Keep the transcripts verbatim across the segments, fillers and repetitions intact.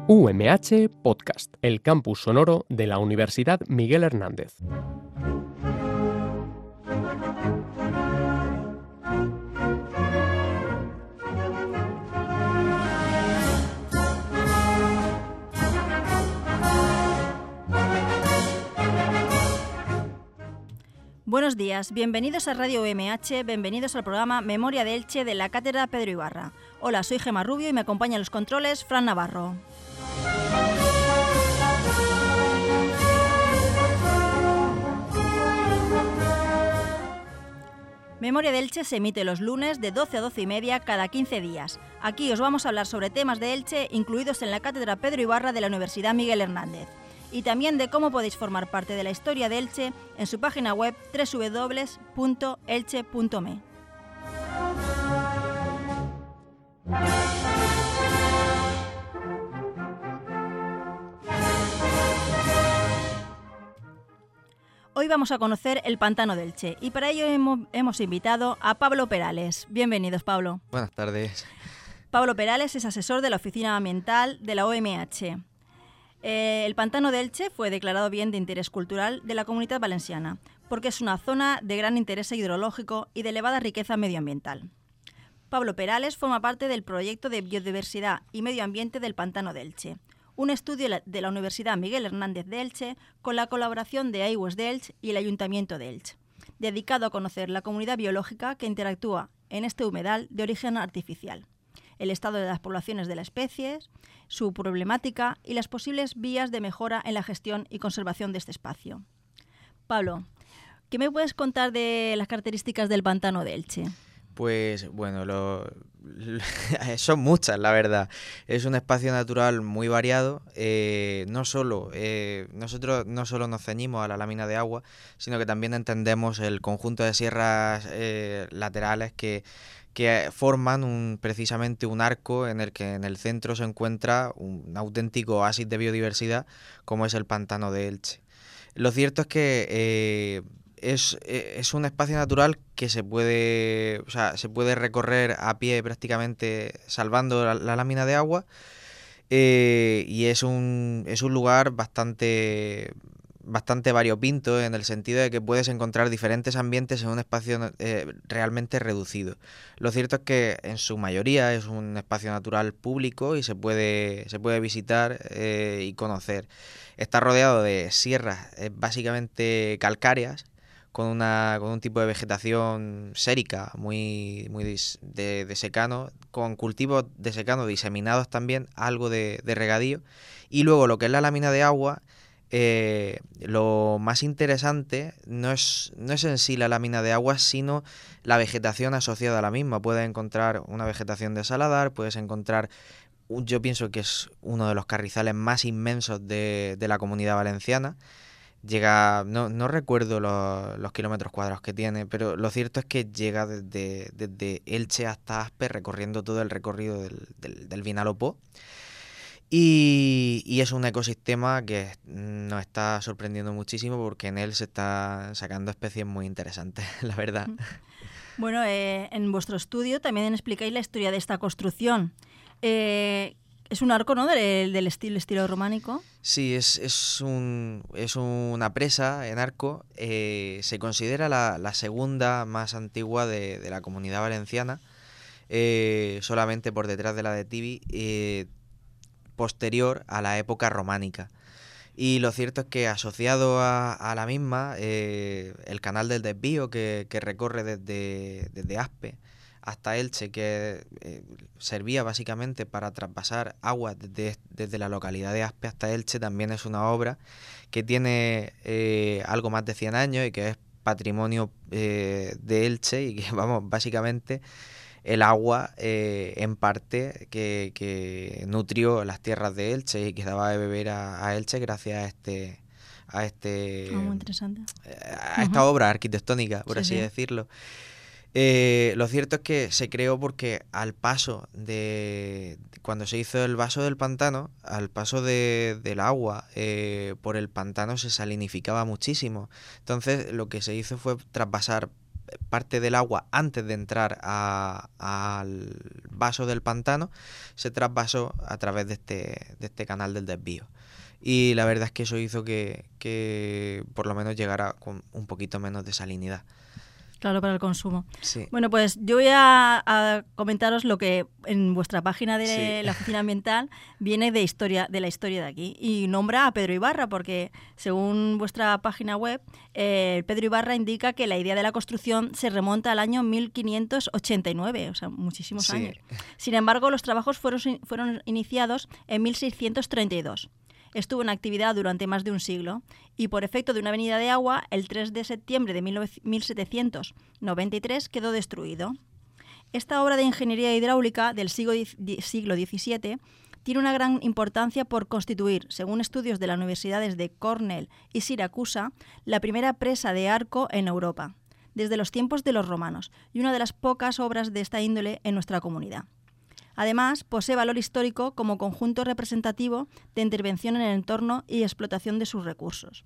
U M H Podcast, el campus sonoro de la Universidad Miguel Hernández. Buenos días, bienvenidos a Radio U M H, bienvenidos al programa Memoria de Elche de la Cátedra Pedro Ibarra. Hola, soy Gemma Rubio y me acompaña en los controles Fran Navarro. Memoria de Elche se emite los lunes de doce a doce y media cada quince días. Aquí os vamos a hablar sobre temas de Elche incluidos en la Cátedra Pedro Ibarra de la Universidad Miguel Hernández. Y también de cómo podéis formar parte de la historia de Elche en su página web doble u doble u doble u punto elche punto m e. Hoy vamos a conocer el Pantano de Elche y para ello hemos, hemos invitado a Pablo Perales. Bienvenidos, Pablo. Buenas tardes. Pablo Perales es asesor de la Oficina Ambiental de la U M H. Eh, el Pantano de Elche fue declarado bien de interés cultural de la Comunitat Valenciana porque es una zona de gran interés hidrológico y de elevada riqueza medioambiental. Pablo Perales forma parte del proyecto de biodiversidad y medio ambiente del Pantano de Elche, un estudio de la Universidad Miguel Hernández de Elche con la colaboración de Aigües de Elche y el Ayuntamiento de Elche, dedicado a conocer la comunidad biológica que interactúa en este humedal de origen artificial, el estado de las poblaciones de las especies, su problemática y las posibles vías de mejora en la gestión y conservación de este espacio. Pablo, ¿qué me puedes contar de las características del Pantano de Elche? Pues bueno, lo, lo, son muchas, la verdad. Es un espacio natural muy variado. Eh, no solo eh, nosotros no solo nos ceñimos a la lámina de agua, sino que también entendemos el conjunto de sierras eh, laterales que que forman un, precisamente un arco en el que en el centro se encuentra un auténtico oasis de biodiversidad como es el Pantano de Elche. Lo cierto es que eh, es, es un espacio natural que se puede, o sea, se puede recorrer a pie prácticamente salvando la, la lámina de agua eh, y es un, es un lugar bastante... bastante variopinto en el sentido de que puedes encontrar diferentes ambientes en un espacio eh, realmente reducido. Lo cierto es que en su mayoría es un espacio natural público y se puede, se puede visitar eh, y conocer. Está rodeado de sierras eh, básicamente calcáreas con, una, con un tipo de vegetación sérica muy, muy de, de secano, con cultivos de secano diseminados también, algo de, de regadío. Y luego lo que es la lámina de agua. Eh, lo más interesante no es, no es en sí la lámina de agua, sino la vegetación asociada a la misma. Puedes encontrar una vegetación de saladar, puedes encontrar, yo pienso que es uno de los carrizales más inmensos de, de la Comunidad Valenciana. Llega, no, no recuerdo los, los kilómetros cuadrados que tiene, pero lo cierto es que llega desde, desde Elche hasta Aspe, recorriendo todo el recorrido del, del, del Vinalopó. Y, y es un ecosistema que nos está sorprendiendo muchísimo porque en él se están sacando especies muy interesantes, la verdad. Bueno, eh, en vuestro estudio también explicáis la historia de esta construcción. Eh, es un arco, ¿no?, del, del estilo, estilo románico. Sí, es, es, un, es una presa en arco. Eh, se considera la, la segunda más antigua de, de la Comunidad Valenciana, eh, solamente por detrás de la de Tibi. Eh, posterior a la época románica. Y lo cierto es que asociado a, a la misma, eh, el canal del desvío que, que recorre desde, desde Aspe hasta Elche, que eh, servía básicamente para traspasar agua desde, desde la localidad de Aspe hasta Elche, también es una obra que tiene eh, algo más de cien años y que es patrimonio eh, de Elche y que, vamos, básicamente el agua eh, en parte que, que nutrió las tierras de Elche y que daba de beber a, a Elche gracias a este a este oh, muy interesante. a esta uh-huh. obra arquitectónica, por sí, así sí. decirlo. Eh, lo cierto es que se creó porque al paso de cuando se hizo el vaso del pantano, al paso de, del agua eh, por el pantano se salinificaba muchísimo. Entonces lo que se hizo fue traspasar parte del agua antes de entrar a, al vaso del pantano se trasvasó a través de este, de este canal del desvío. Y la verdad es que eso hizo que, que por lo menos llegara con un poquito menos de salinidad. Claro, para el consumo. Sí. Bueno, pues yo voy a, a comentaros lo que en vuestra página de sí. la Oficina Ambiental viene de historia de la historia de aquí. Y nombra a Pedro Ibarra, porque según vuestra página web, eh, Pedro Ibarra indica que la idea de la construcción se remonta al año mil quinientos ochenta y nueve, o sea, muchísimos sí. años. Sin embargo, los trabajos fueron, fueron iniciados en mil seiscientos treinta y dos. Estuvo en actividad durante más de un siglo y por efecto de una avenida de agua, el tres de septiembre de mil setecientos noventa y tres quedó destruido. Esta obra de ingeniería hidráulica del siglo diecisiete tiene una gran importancia por constituir, según estudios de las universidades de Cornell y Siracusa, la primera presa de arco en Europa, desde los tiempos de los romanos, y una de las pocas obras de esta índole en nuestra comunidad. Además, posee valor histórico como conjunto representativo de intervención en el entorno y explotación de sus recursos.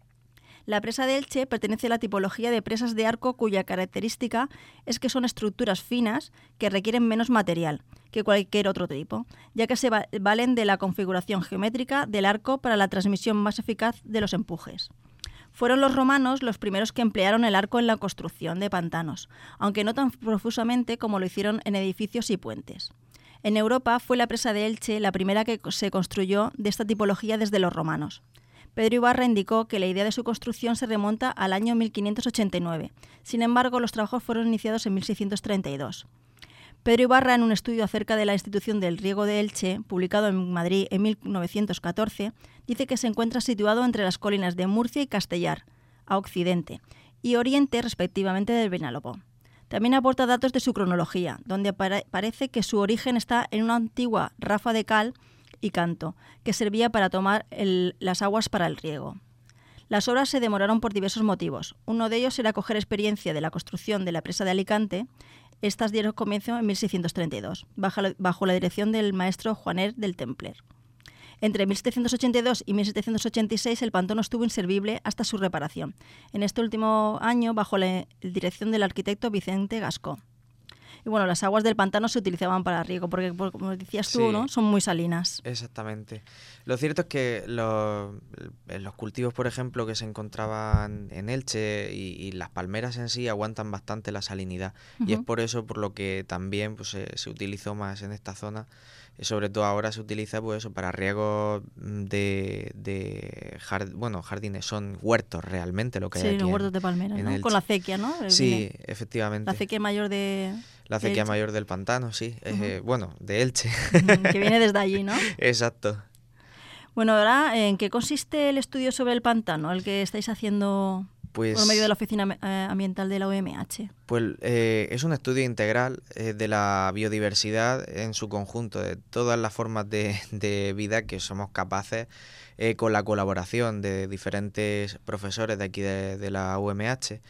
La presa de Elche pertenece a la tipología de presas de arco cuya característica es que son estructuras finas que requieren menos material que cualquier otro tipo, ya que se valen de la configuración geométrica del arco para la transmisión más eficaz de los empujes. Fueron los romanos los primeros que emplearon el arco en la construcción de pantanos, aunque no tan profusamente como lo hicieron en edificios y puentes. En Europa fue la presa de Elche la primera que se construyó de esta tipología desde los romanos. Pedro Ibarra indicó que la idea de su construcción se remonta al año mil quinientos ochenta y nueve. Sin embargo, los trabajos fueron iniciados en mil seiscientos treinta y dos. Pedro Ibarra, en un estudio acerca de la institución del riego de Elche, publicado en Madrid en mil novecientos catorce, dice que se encuentra situado entre las colinas de Murcia y Castellar, a occidente, y oriente, respectivamente, del Vinalopó. También aporta datos de su cronología, donde pare- parece que su origen está en una antigua rafa de cal y canto, que servía para tomar el, las aguas para el riego. Las obras se demoraron por diversos motivos. Uno de ellos era coger experiencia de la construcción de la presa de Alicante. Estas dieron comienzo en mil seiscientos treinta y dos, bajo la, bajo la dirección del maestro Juaner del Templer. Entre mil setecientos ochenta y dos y mil setecientos ochenta y seis el pantano estuvo inservible hasta su reparación, en este último año bajo la dirección del arquitecto Vicente Gascó. Y bueno, las aguas del pantano se utilizaban para riego, porque como decías tú, sí, ¿no? Son muy salinas. Exactamente. Lo cierto es que los, los cultivos, por ejemplo, que se encontraban en Elche y, y las palmeras en sí aguantan bastante la salinidad. Uh-huh. Y es por eso por lo que también pues, se, se utilizó más en esta zona. Sobre todo ahora se utiliza pues eso para riego de, de jard, bueno, jardines, son huertos realmente lo que sí, hay aquí. Sí, los huertos de palmeras, ¿no? Con la acequia, ¿no? El sí, vine. Efectivamente. La acequia mayor de... La acequia mayor del pantano, sí. Uh-huh. Eh, bueno, de Elche. Que viene desde allí, ¿no? Exacto. Bueno, ahora, ¿en qué consiste el estudio sobre el pantano, el que estáis haciendo pues, por medio de la Oficina Ambiental de la O M H? Pues eh, es un estudio integral eh, de la biodiversidad en su conjunto, de todas las formas de, de vida que somos capaces, eh, con la colaboración de diferentes profesores de aquí de, de la U M H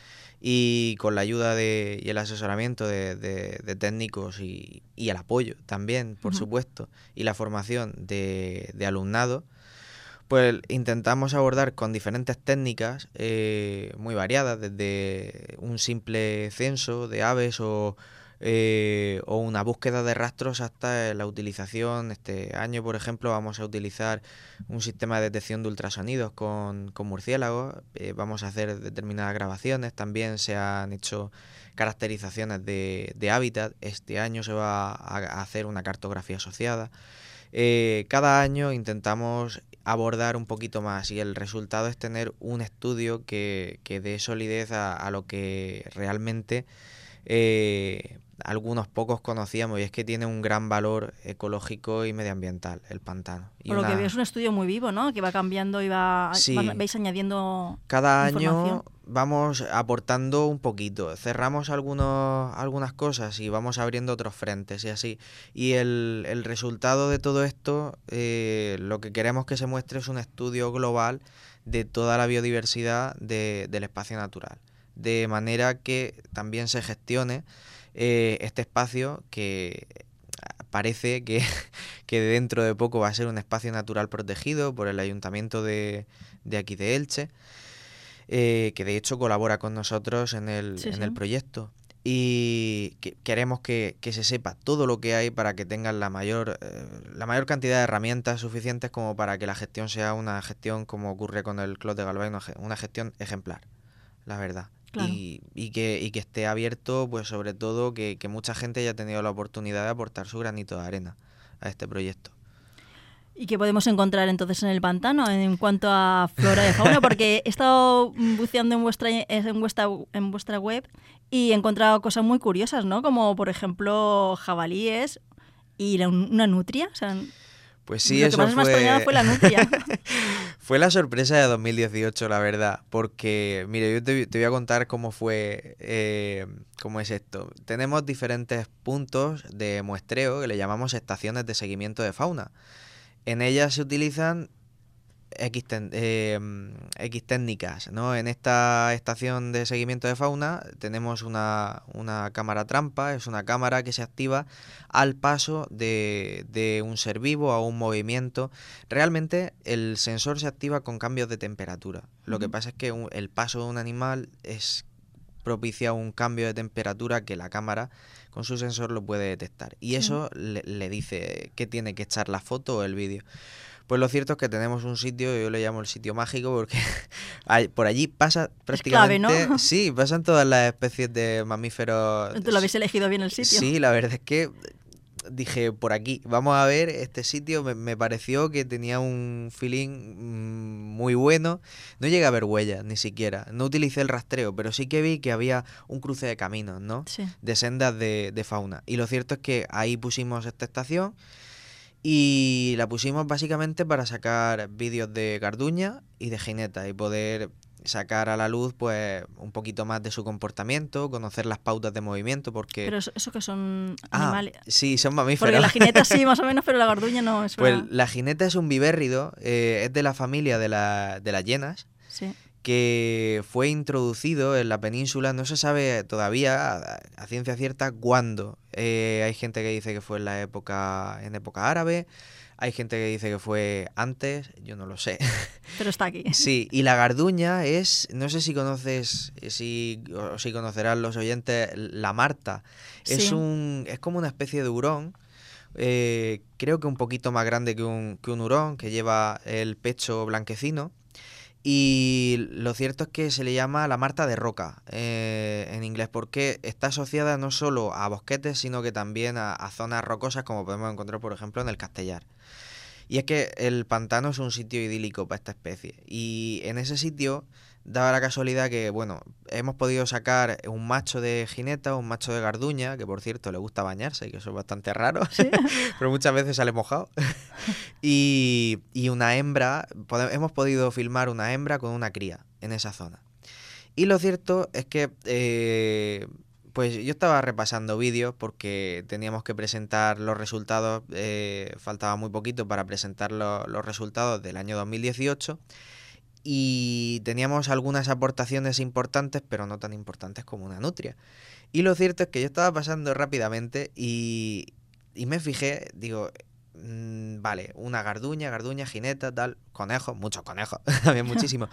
y con la ayuda de, y el asesoramiento de, de, de técnicos y, y el apoyo también, por uh-huh. supuesto, y la formación de, de alumnado. Pues intentamos abordar con diferentes técnicas eh, muy variadas, desde un simple censo de aves o, eh, o una búsqueda de rastros hasta la utilización. Este año, por ejemplo, vamos a utilizar un sistema de detección de ultrasonidos con, con murciélagos. Eh, vamos a hacer determinadas grabaciones. También se han hecho caracterizaciones de, de hábitat. Este año se va a hacer una cartografía asociada. Eh, cada año intentamos abordar un poquito más y el resultado es tener un estudio que, que dé solidez a, a lo que realmente eh, algunos pocos conocíamos, y es que tiene un gran valor ecológico y medioambiental el pantano. Y Por lo una... que veo es un estudio muy vivo, ¿no? Que va cambiando y va, sí. va vais añadiendo cada información. Año vamos aportando un poquito, cerramos algunos, algunas cosas y vamos abriendo otros frentes y así. Y el, el resultado de todo esto, eh, lo que queremos que se muestre es un estudio global de toda la biodiversidad de, del espacio natural, de manera que también se gestione eh, este espacio que parece que, que dentro de poco va a ser un espacio natural protegido por el Ayuntamiento de, de aquí de Elche. eh, que de hecho colabora con nosotros en el, Sí, en sí. el proyecto. Y que, queremos que, que se sepa todo lo que hay para que tengan la mayor, eh, la mayor cantidad de herramientas suficientes como para que la gestión sea una gestión, como ocurre con el Clos de Galván, una, ge- una gestión ejemplar, la verdad. Claro. Y, y, que, y que esté abierto, pues sobre todo, que, que mucha gente haya tenido la oportunidad de aportar su granito de arena a este proyecto. ¿Y qué podemos encontrar entonces en el pantano en cuanto a flora y fauna? Porque he estado buceando en vuestra, en vuestra, en vuestra web y he encontrado cosas muy curiosas, ¿no? Como, por ejemplo, jabalíes y la- una nutria. O sea, Pues sí, lo que eso más me ha extrañado fue... fue la nutria. Fue la sorpresa de dos mil dieciocho, la verdad, porque, mire, yo te, te voy a contar cómo fue, eh, cómo es esto. Tenemos diferentes puntos de muestreo que le llamamos estaciones de seguimiento de fauna. En ellas se utilizan X, ten- eh, X técnicas, ¿no? En esta estación de seguimiento de fauna tenemos una, una cámara trampa, es una cámara que se activa al paso de, de un ser vivo a un movimiento. Realmente el sensor se activa con cambios de temperatura. Lo que Ujú. pasa es que un- el paso de un animal es propicia un cambio de temperatura que la cámara con su sensor lo puede detectar. Y Sí. eso le, le dice que tiene que echar la foto o el vídeo. Pues lo cierto es que tenemos un sitio, yo le llamo el sitio mágico, porque hay- por allí pasa Es clave, ¿no? prácticamente, sí, pasan todas las especies de mamíferos. Tú lo habéis elegido bien el sitio. Sí, la verdad es que dije, por aquí, vamos a ver este sitio, me, me pareció que tenía un feeling mm, muy bueno. No llegué a ver huellas, ni siquiera, no utilicé el rastreo, pero sí que vi que había un cruce de caminos, ¿no? Sí. De sendas de, de fauna. Y lo cierto es que ahí pusimos esta estación. Y la pusimos básicamente para sacar vídeos de Garduña y de Gineta y poder sacar a la luz pues un poquito más de su comportamiento, conocer las pautas de movimiento, porque... Pero eso, eso que son Ah, animales. sí, son Porque mamíferos. la jineta sí, más o menos, pero la garduña no es Pues una... la gineta es un vivérrido, eh, es de la familia de, la, de las hienas, Sí. que fue introducido en la península, no se sabe todavía a, a ciencia cierta cuándo. Eh, hay gente que dice que fue en la época, en época árabe, hay gente que dice que fue antes, yo no lo sé. Pero está aquí. Sí, y la garduña es, no sé si conoces, si, o si conocerán los oyentes, la marta. Es Sí. un, es como una especie de hurón. Eh, creo que un poquito más grande que un, que un hurón, que lleva el pecho blanquecino. Y lo cierto es que se le llama la marta de roca eh, en inglés, porque está asociada no solo a bosquetes, sino que también a, a zonas rocosas, como podemos encontrar, por ejemplo, en el Castellar. Y es que el pantano es un sitio idílico para esta especie. Y en ese sitio daba la casualidad que, bueno, hemos podido sacar un macho de gineta, un macho de garduña, que por cierto le gusta bañarse, y que eso es bastante raro, Sí. pero muchas veces sale mojado. y, y una hembra, pode- hemos podido filmar una hembra con una cría en esa zona. Y lo cierto es que, eh, pues yo estaba repasando vídeos porque teníamos que presentar los resultados, eh, faltaba muy poquito para presentar lo- los resultados del año dos mil dieciocho y teníamos algunas aportaciones importantes, pero no tan importantes como una nutria. Y lo cierto es que yo estaba pasando rápidamente y, y me fijé, digo, mm, vale, una garduña, garduña, jineta, tal, conejos, muchos conejos, también muchísimos.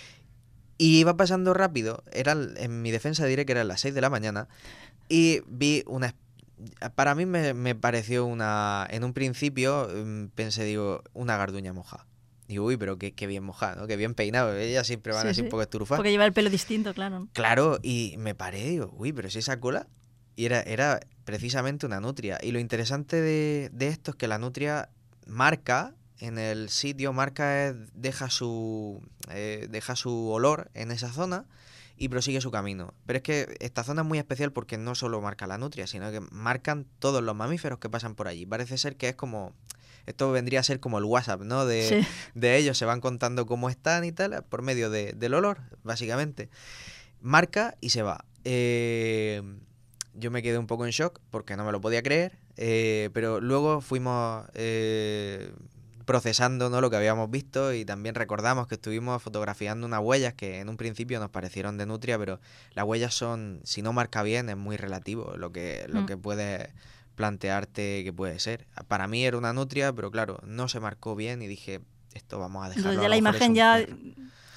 Y iba pasando rápido, eran, en mi defensa diré que eran las seis de la mañana, y vi una... Para mí me, me pareció una... En un principio mm, pensé, digo, una garduña mojada. Digo, uy, pero qué, qué bien mojada, ¿no? Qué bien peinado. Ellas siempre van Sí, así un sí. poco esturufadas. Porque lleva el pelo distinto, claro. Claro, y me paré, digo, uy, pero si esa cola... Y era, era precisamente una nutria. Y lo interesante de, de esto es que la nutria marca... En el sitio marca, deja su eh, deja su olor en esa zona y prosigue su camino. Pero es que esta zona es muy especial porque no solo marca la nutria, sino que marcan todos los mamíferos que pasan por allí. Parece ser que es como... Esto vendría a ser como el WhatsApp, ¿no? De, Sí. de ellos se van contando cómo están y tal, por medio de, del olor, básicamente. Marca y se va. Eh, yo me quedé un poco en shock porque no me lo podía creer, eh, pero luego fuimos... Eh, procesando, ¿no?, lo que habíamos visto y también recordamos que estuvimos fotografiando unas huellas que en un principio nos parecieron de nutria, pero las huellas son, si no marca bien, es muy relativo lo que, lo Mm. que puedes plantearte que puede ser. Para mí era una nutria, pero claro, no se marcó bien y dije, esto vamos a dejarlo. Entonces a ya lo la mejor es imagen un ya perro.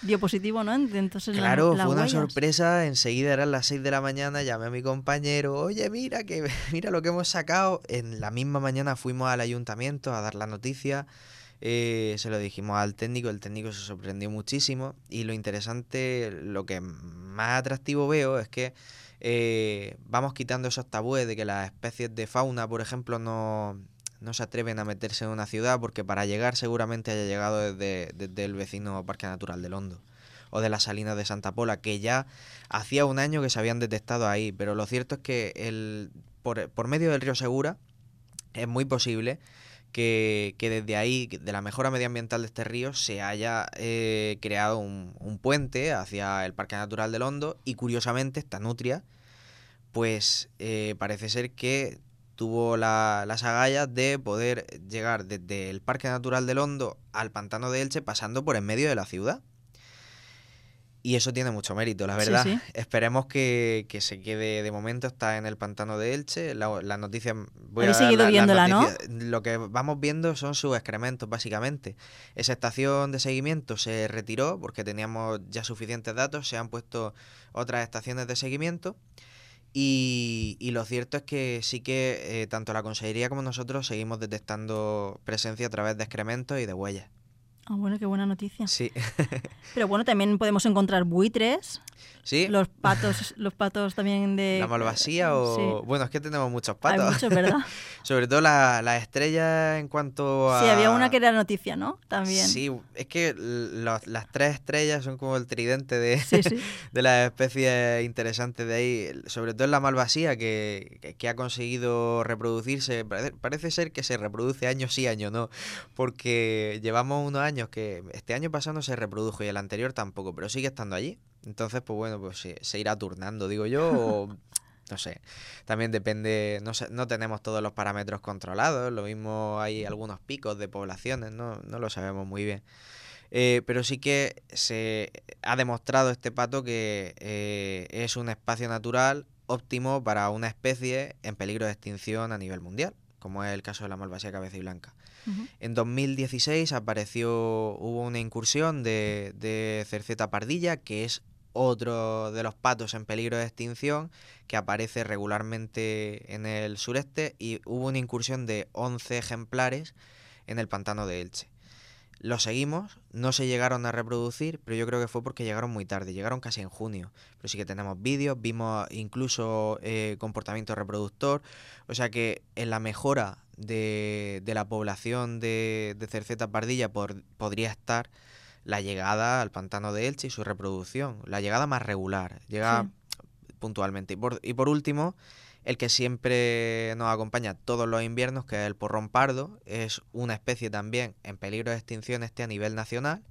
dio positivo, ¿no? Entonces Claro, la, las fue una huellas. sorpresa, enseguida eran las seis de la mañana, llamé a mi compañero, oye, mira que mira lo que hemos sacado. En la misma mañana fuimos al ayuntamiento a dar la noticia, eh, se lo dijimos al técnico, el técnico se sorprendió muchísimo y lo interesante, lo que más atractivo veo es que eh, vamos quitando esos tabúes de que las especies de fauna, por ejemplo, no, no se atreven a meterse en una ciudad porque para llegar seguramente haya llegado desde, desde el vecino Parque Natural del Hondo o de las Salinas de Santa Pola, que ya hacía un año que se habían detectado ahí, pero lo cierto es que el, por, por medio del río Segura es muy posible que, que desde ahí, de la mejora medioambiental de este río, se haya eh, creado un, un puente hacia el Parque Natural del Hondo y curiosamente esta nutria, pues eh, parece ser que tuvo la, las agallas de poder llegar desde el Parque Natural del Hondo al Pantano de Elche pasando por en medio de la ciudad. Y eso tiene mucho mérito, la verdad. Sí, sí. Esperemos que, que se quede, de momento está en el Pantano de Elche. La, la noticia, voy Habéis a dar seguido la, viéndola, las ¿no? noticias. Lo que vamos viendo son sus excrementos, básicamente. Esa estación de seguimiento se retiró porque teníamos ya suficientes datos, se han puesto otras estaciones de seguimiento. Y, y lo cierto es que sí que eh, tanto la Consejería como nosotros seguimos detectando presencia a través de excrementos y de huellas. Ah, bueno, qué buena noticia. Sí. Pero bueno, también podemos encontrar buitres, Sí. los patos, los patos también de... ¿La malvasía o...? Sí, Bueno, es que tenemos muchos hay patos. muchos, ¿verdad? Sobre todo las la estrellas en cuanto a... Sí, había una que era noticia, ¿no? También. Sí, es que los- las tres estrellas son como el tridente de, Sí, sí. de las especies interesantes de ahí. Sobre todo en la malvasía, que, que, que ha conseguido reproducirse. Parece, parece ser que se reproduce año sí, año no. Porque llevamos unos años que... Este año pasado no se reprodujo y el anterior tampoco, pero sigue estando allí. Entonces, pues bueno, pues se, se irá turnando, digo yo, o no sé. También depende, no sé, no tenemos todos los parámetros controlados, lo mismo hay algunos picos de poblaciones, no, no lo sabemos muy bien. Eh, pero sí que se ha demostrado este pato que eh, es un espacio natural óptimo para una especie en peligro de extinción a nivel mundial, como es el caso de la malvasía cabeciblanca. Uh-huh. En dos mil dieciséis apareció, hubo una incursión de, de cerceta pardilla, que es otro de los patos en peligro de extinción, que aparece regularmente en el sureste, y hubo una incursión de once ejemplares en el pantano de Elche. Los seguimos, no se llegaron a reproducir, pero yo creo que fue porque llegaron muy tarde, llegaron casi en junio. Pero sí que tenemos vídeos, vimos incluso eh, comportamiento reproductor, o sea que en la mejora de, de la población de, de cerceta pardilla por, podría estar la llegada al pantano de Elche y su reproducción, la llegada más regular, llega sí. puntualmente. Y por, y por último, el que siempre nos acompaña todos los inviernos, que es el porrón pardo, es una especie también en peligro de extinción este a nivel nacional.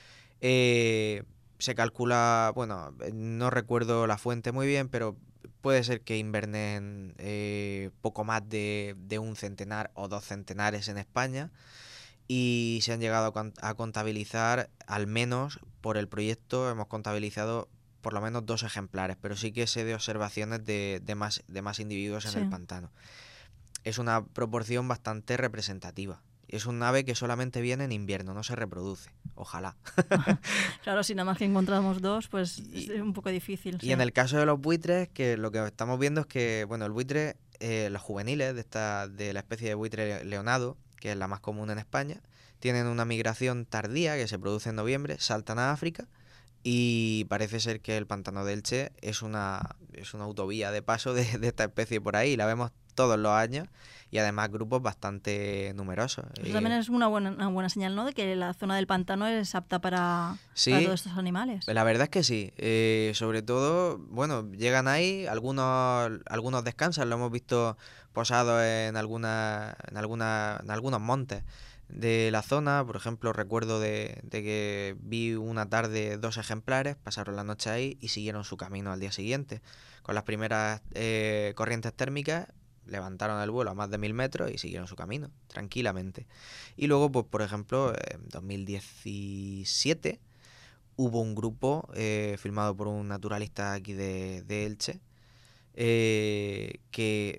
Eh, se calcula, bueno, no recuerdo la fuente muy bien, pero puede ser que invernen eh, poco más de, de un centenar o dos centenares en España. Y se han llegado a contabilizar, al menos por el proyecto, hemos contabilizado por lo menos dos ejemplares, pero sí que sé de observaciones de, de, más, de más individuos en sí. el pantano. Es una proporción bastante representativa. Es un ave que solamente viene en invierno, no se reproduce. Ojalá. Claro, si nada más que encontramos dos, pues y, es un poco difícil. Y sí. en el caso de los buitres, que lo que estamos viendo es que, bueno, el buitre, eh, los juveniles de, esta, de la especie de buitre leonado, que es la más común en España, tienen una migración tardía que se produce en noviembre, saltan a África y parece ser que el pantano de Elche es una, es una autovía de paso de, de esta especie por ahí, la vemos todos los años y además grupos bastante numerosos. Eso también es una buena, una buena señal, ¿no?, de que la zona del pantano es apta para, sí, para todos estos animales. La verdad es que sí, eh, sobre todo, bueno, llegan ahí, algunos, algunos descansan, lo hemos visto posados en, alguna, en, alguna, en algunos montes de la zona. Por ejemplo, recuerdo de, de que vi una tarde dos ejemplares, pasaron la noche ahí y siguieron su camino al día siguiente. Con las primeras eh, corrientes térmicas levantaron el vuelo a más de mil metros y siguieron su camino, tranquilamente. Y luego, pues por ejemplo, en dos mil diecisiete hubo un grupo eh, filmado por un naturalista aquí de, de Elche, eh, que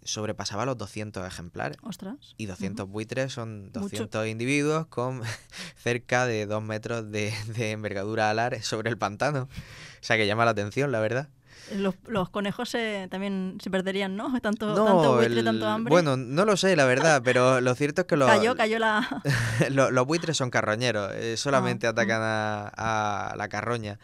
sobrepasaba los doscientos ejemplares. Ostras. Y doscientos uh-huh. buitres son doscientos Mucho. individuos con cerca de dos metros de, de envergadura alar sobre el pantano. O sea que llama la atención, la verdad. Los, los conejos eh, también se perderían, ¿no? Tanto, no, tanto buitre, el, tanto hambre. Bueno, no lo sé, la verdad, pero lo cierto es que los, cayó, cayó la... los, los buitres son carroñeros, eh, solamente ah, atacan a, a la carroña.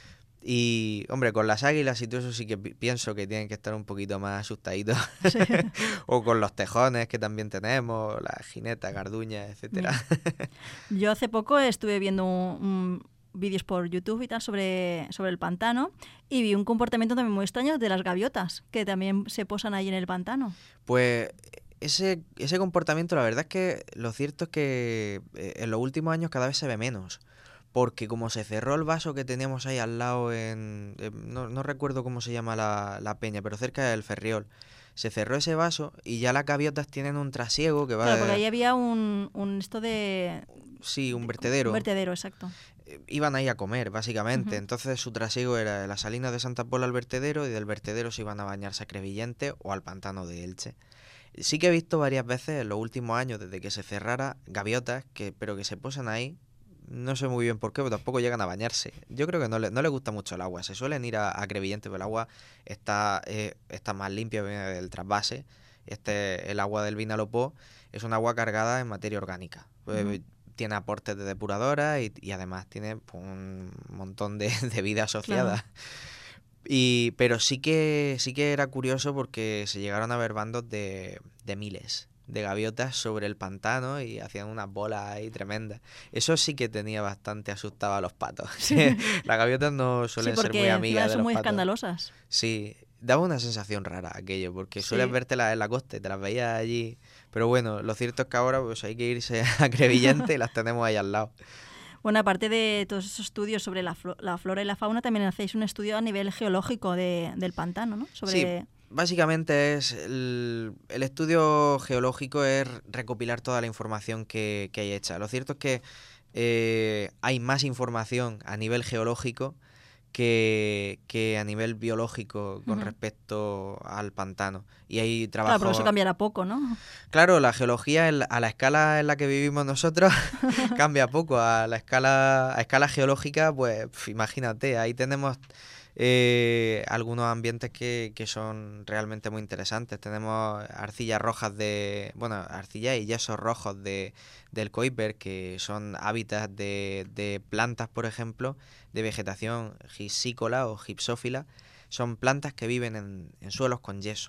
Y, hombre, con las águilas y todo eso sí que pi- pienso que tienen que estar un poquito más asustaditos. Sí. O con los tejones que también tenemos, las jinetas, garduñas, etcétera. Yo hace poco estuve viendo un, un vídeos por YouTube y tal sobre, sobre el pantano y vi un comportamiento también muy extraño de las gaviotas, que también se posan ahí en el pantano. Pues ese, ese comportamiento, la verdad es que lo cierto es que en los últimos años cada vez se ve menos. Porque como se cerró el vaso que teníamos ahí al lado en... en no, no recuerdo cómo se llama la, la peña, pero cerca del Ferriol. Se cerró ese vaso y ya las gaviotas tienen un trasiego que va... Claro, de... porque ahí había un, un esto de... Sí, un vertedero. Un vertedero, exacto. Iban ahí a comer, básicamente. Uh-huh. Entonces su trasiego era de las Salinas de Santa Pola al vertedero y del vertedero se iban a bañarse a Crevillente o al pantano de Elche. Sí que he visto varias veces en los últimos años, desde que se cerrara, gaviotas, que pero que se posan ahí. No sé muy bien por qué, pero tampoco llegan a bañarse. Yo creo que no, le, no les gusta mucho el agua. Se suelen ir a, a Crevillente, pero el agua está, eh, está más limpia, viene del trasvase. Este, el agua del Vinalopó es un agua cargada en materia orgánica. Pues, uh-huh. Tiene aportes de depuradora y, y además tiene pues, un montón de, de vida asociada. Claro. Y, pero sí que, sí que era curioso porque se llegaron a ver bandos de, de miles de gaviotas sobre el pantano y hacían unas bolas ahí tremendas. Eso sí que tenía bastante asustado a los patos. Sí. Las gaviotas no suelen sí, ser muy amigas de los son muy patos. escandalosas. Sí, daba una sensación rara aquello, porque sí. Sueles vértelas en la costa y te las veías allí. Pero bueno, lo cierto es que ahora pues hay que irse a Crevillente y las tenemos ahí al lado. Bueno, aparte de todos esos estudios sobre la, flo- la flora y la fauna, también hacéis un estudio a nivel geológico de, del pantano, ¿no? Sobre... Sí. Básicamente es el, el estudio geológico es recopilar toda la información que, que hay hecha. Lo cierto es que eh, hay más información a nivel geológico que, que a nivel biológico con uh-huh. respecto al pantano. Y hay trabajo... Claro, pero eso cambiará poco, ¿no? Claro, la geología en la, a la escala en la que vivimos nosotros cambia poco. A la escala, a escala geológica, pues imagínate, ahí tenemos... Eh, algunos ambientes que, que son realmente muy interesantes. Tenemos arcillas rojas de... Bueno, arcillas y yesos rojos de, del Kuiper, que son hábitats de, de plantas, por ejemplo, de vegetación gisícola o gipsófila. Son plantas que viven en, en suelos con yeso.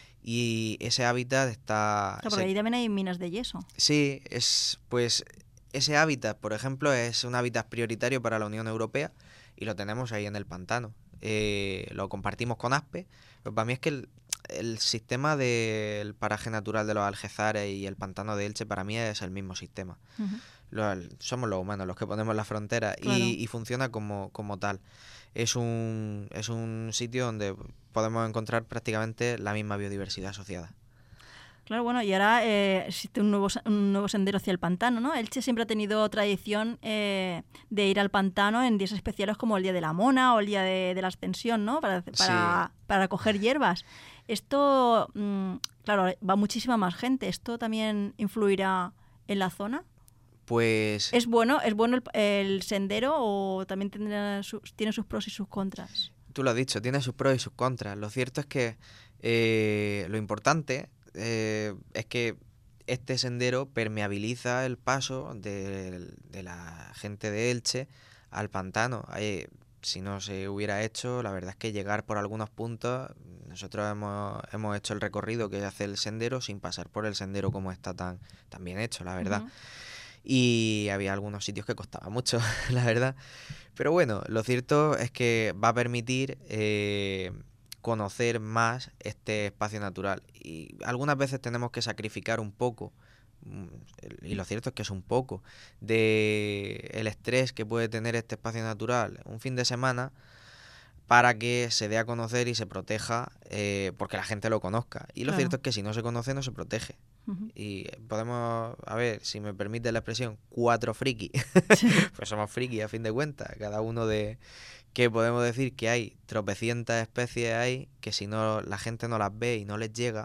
Y ese hábitat está... Claro, porque se... ahí también hay minas de yeso. Sí, es pues ese hábitat, por ejemplo, es un hábitat prioritario para la Unión Europea y lo tenemos ahí en el pantano. Eh, lo compartimos con Aspe, pero para mí es que el, el sistema del paraje natural de los Algezares y el pantano de Elche para mí es el mismo sistema. Uh-huh. Lo, somos los humanos los que ponemos la frontera. Claro. y, y funciona como, como tal. Es un, es un sitio donde podemos encontrar prácticamente la misma biodiversidad asociada. Claro, bueno, y ahora eh, existe un nuevo, un nuevo sendero hacia el pantano, ¿no? Elche siempre ha tenido tradición eh, de ir al pantano en días especiales como el Día de la Mona o el Día de, de la Ascensión, ¿no? Para, para, sí. para recoger hierbas. Esto, mmm, claro, va muchísima más gente. ¿Esto también influirá en la zona? Pues... ¿Es bueno, es bueno el, el sendero o también tendrá sus, tiene sus pros y sus contras? Tú lo has dicho, tiene sus pros y sus contras. Lo cierto es que eh, lo importante... Eh, es que este sendero permeabiliza el paso de, de la gente de Elche al pantano. Hay, si no se hubiera hecho, la verdad es que llegar por algunos puntos, nosotros hemos, hemos hecho el recorrido que hace el sendero sin pasar por el sendero como está tan, tan bien hecho, la verdad. Uh-huh. Y había algunos sitios que costaba mucho, la verdad. Pero bueno, lo cierto es que va a permitir... Eh, conocer más este espacio natural y algunas veces tenemos que sacrificar un poco, y lo cierto es que es un poco, de el estrés que puede tener este espacio natural un fin de semana para que se dé a conocer y se proteja, eh, porque la gente lo conozca. Y lo claro. cierto es que si no se conoce no se protege. Uh-huh. Y podemos, a ver, si me permite la expresión, cuatro frikis. Sí. Pues somos frikis a fin de cuentas, cada uno de... que podemos decir que hay tropecientas especies ahí que si no la gente no las ve y no les llega,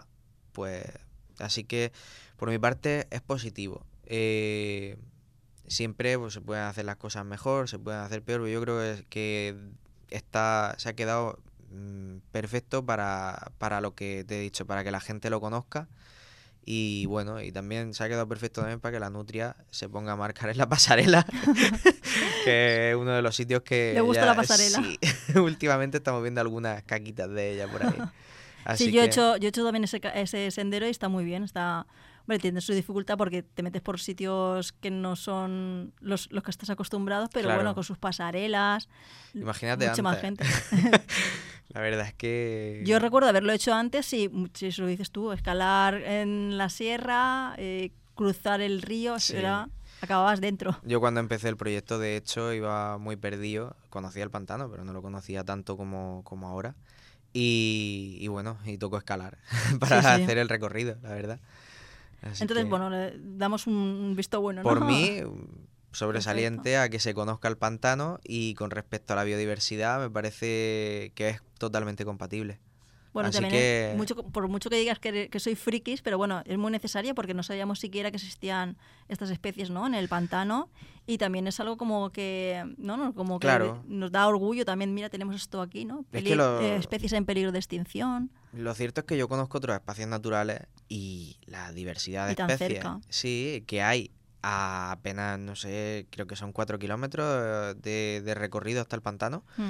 pues así que por mi parte es positivo. Eh, siempre pues, se pueden hacer las cosas mejor, se pueden hacer peor, pero yo creo que, que está, se ha quedado mmm, perfecto para, para lo que te he dicho, para que la gente lo conozca. Y bueno, y también se ha quedado perfecto también para que la nutria se ponga a marcar en la pasarela, que es uno de los sitios que... ¿Le gusta ya, la pasarela? Sí, últimamente estamos viendo algunas caquitas de ella por ahí. Así sí, yo, que... he hecho, yo he hecho también ese, ese sendero y está muy bien, está... Hombre, tiene su dificultad porque te metes por sitios que no son los, los que estás acostumbrados, pero Claro. bueno, con sus pasarelas, Imagínate mucha antes. más gente. La verdad es que... Yo recuerdo haberlo hecho antes y, si eso lo dices tú, escalar en la sierra, eh, cruzar el río, Sí. era, acababas dentro. Yo cuando empecé el proyecto, de hecho, iba muy perdido. Conocía el pantano, pero no lo conocía tanto como, como ahora. Y, y bueno, y tocó escalar para Sí, sí. hacer el recorrido, la verdad. Así Entonces, que, bueno, le damos un visto bueno, ¿no? por mí, sobresaliente a que se conozca el pantano, y con respecto a la biodiversidad me parece que es totalmente compatible. Bueno, Así también que... es mucho, por mucho que digas que, que soy frikis, pero bueno, es muy necesaria porque no sabíamos siquiera que existían estas especies, ¿no? En el pantano, y también es algo como que, ¿no? no como que Claro. nos da orgullo también, mira, tenemos esto aquí, ¿no? Es Peli- que lo- eh, especies en peligro de extinción. Lo cierto es que yo conozco otros espacios naturales y la diversidad de Y tan especies, cerca. sí, que hay a apenas, no sé, creo que son cuatro kilómetros de, de recorrido hasta el pantano. Mm.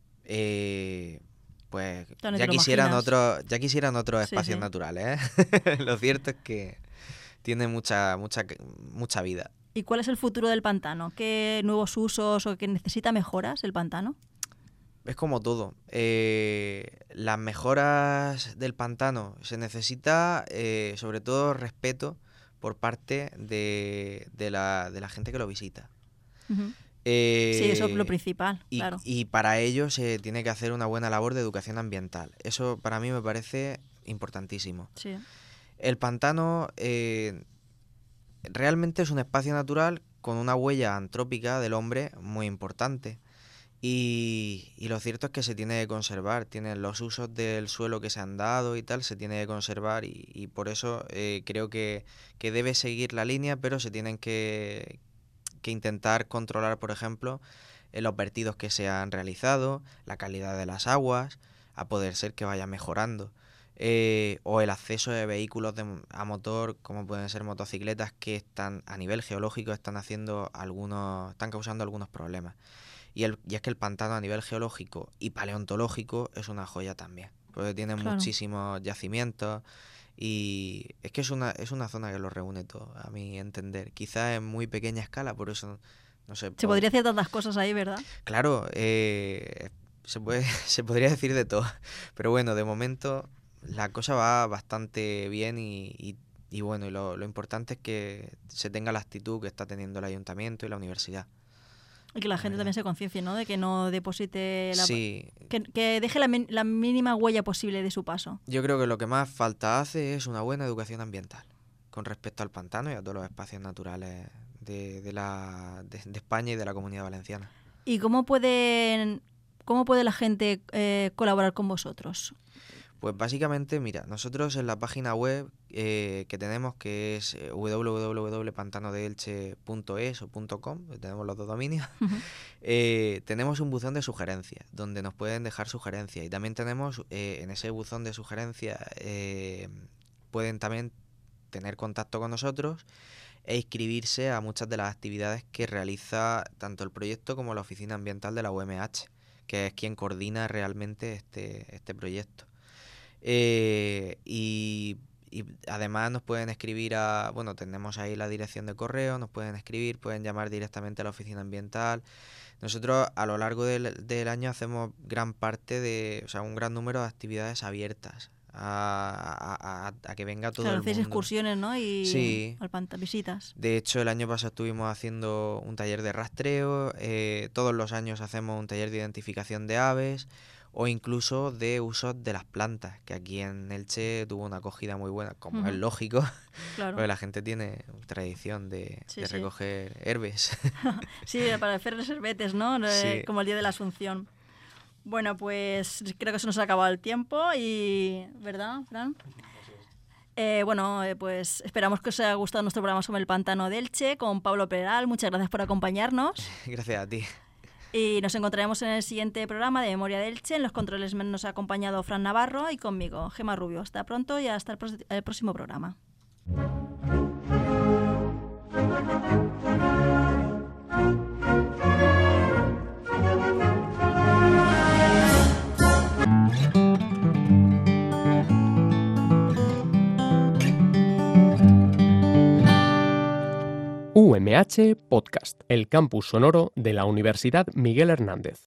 Eh, pues Ya no te ya lo quisieran imaginas. otros, ya quisieran otros Sí, espacios sí. naturales, ¿eh? Lo cierto es que tiene mucha, mucha, mucha vida. ¿Y cuál es el futuro del pantano? ¿Qué nuevos usos o qué necesita mejoras el pantano? Es como todo. Eh, las mejoras del pantano se necesita, eh, sobre todo, respeto por parte de, de, la, de la gente que lo visita. Uh-huh. Eh, Sí, eso es lo principal, y, claro. y para ello se tiene que hacer una buena labor de educación ambiental. Eso para mí me parece importantísimo. Sí. El pantano eh, realmente es un espacio natural con una huella antrópica del hombre muy importante. Y, y lo cierto es que se tiene que conservar, tienen los usos del suelo que se han dado y tal, se tiene que conservar, y, y por eso eh, creo que, que debe seguir la línea, pero se tienen que, que intentar controlar, por ejemplo, eh, los vertidos que se han realizado, la calidad de las aguas, a poder ser que vaya mejorando. Eh, o el acceso de vehículos de, a motor, como pueden ser motocicletas, que están a nivel geológico están haciendo algunos, están causando algunos problemas. Y, el, y es que el pantano a nivel geológico y paleontológico es una joya también, porque tiene Claro. muchísimos yacimientos, y es que es una, es una zona que lo reúne todo, a mi entender. Quizás en muy pequeña escala, por eso, no sé. Se por- podría hacer tantas cosas ahí, ¿verdad? Claro, eh, se, puede, se podría decir de todo, pero bueno, de momento la cosa va bastante bien, y, y, y bueno, y lo, lo importante es que se tenga la actitud que está teniendo el ayuntamiento y la universidad. Y que la gente verdad. también se conciencie, ¿no? De que no deposite la... Sí, Que, que deje la, min- la mínima huella posible de su paso. yo creo que lo que más falta hace es una buena educación ambiental con respecto al pantano y a todos los espacios naturales de, de, la, de, de España y de la Comunidad Valenciana. ¿Y cómo pueden, cómo puede la gente eh, colaborar con vosotros? Pues básicamente, mira, nosotros en la página web eh, que tenemos, que es eh, w w w punto pantano de elche punto e s o punto com, tenemos los dos dominios, eh, tenemos un buzón de sugerencias, donde nos pueden dejar sugerencias, y también tenemos eh, en ese buzón de sugerencias, eh, pueden también tener contacto con nosotros e inscribirse a muchas de las actividades que realiza tanto el proyecto como la Oficina Ambiental de la U M H, que es quien coordina realmente este, este proyecto. Eh, y, y además nos pueden escribir a, bueno, tenemos ahí la dirección de correo, nos pueden escribir, pueden llamar directamente a la oficina ambiental. Nosotros a lo largo del, del año hacemos gran parte de, o sea, un gran número de actividades abiertas a, a, a, a que venga todo Claro, el hacéis mundo. excursiones, ¿no? Y Sí. al panta- visitas. De hecho, el año pasado estuvimos haciendo un taller de rastreo, eh, todos los años hacemos un taller de identificación de aves, o incluso de usos de las plantas, que aquí en Elche tuvo una acogida muy buena, como Ujú. es lógico, Claro. porque la gente tiene tradición de, Sí, de sí. recoger herbes. Sí, para hacer reservetes, ¿no? Eh, Sí. Como el Día de la Asunción. Bueno, pues creo que se nos ha acabado el tiempo y... ¿Verdad, Fran? Eh, bueno, eh, pues esperamos que os haya gustado nuestro programa sobre el pantano de Elche con Pablo Peral. Muchas gracias por acompañarnos. Gracias a ti. Y nos encontraremos en el siguiente programa de Memoria de Elche. En los controles nos ha acompañado Fran Navarro y conmigo, Gemma Rubio. Hasta pronto y hasta el, pro- el próximo programa. U M H Podcast, el campus sonoro de la Universidad Miguel Hernández.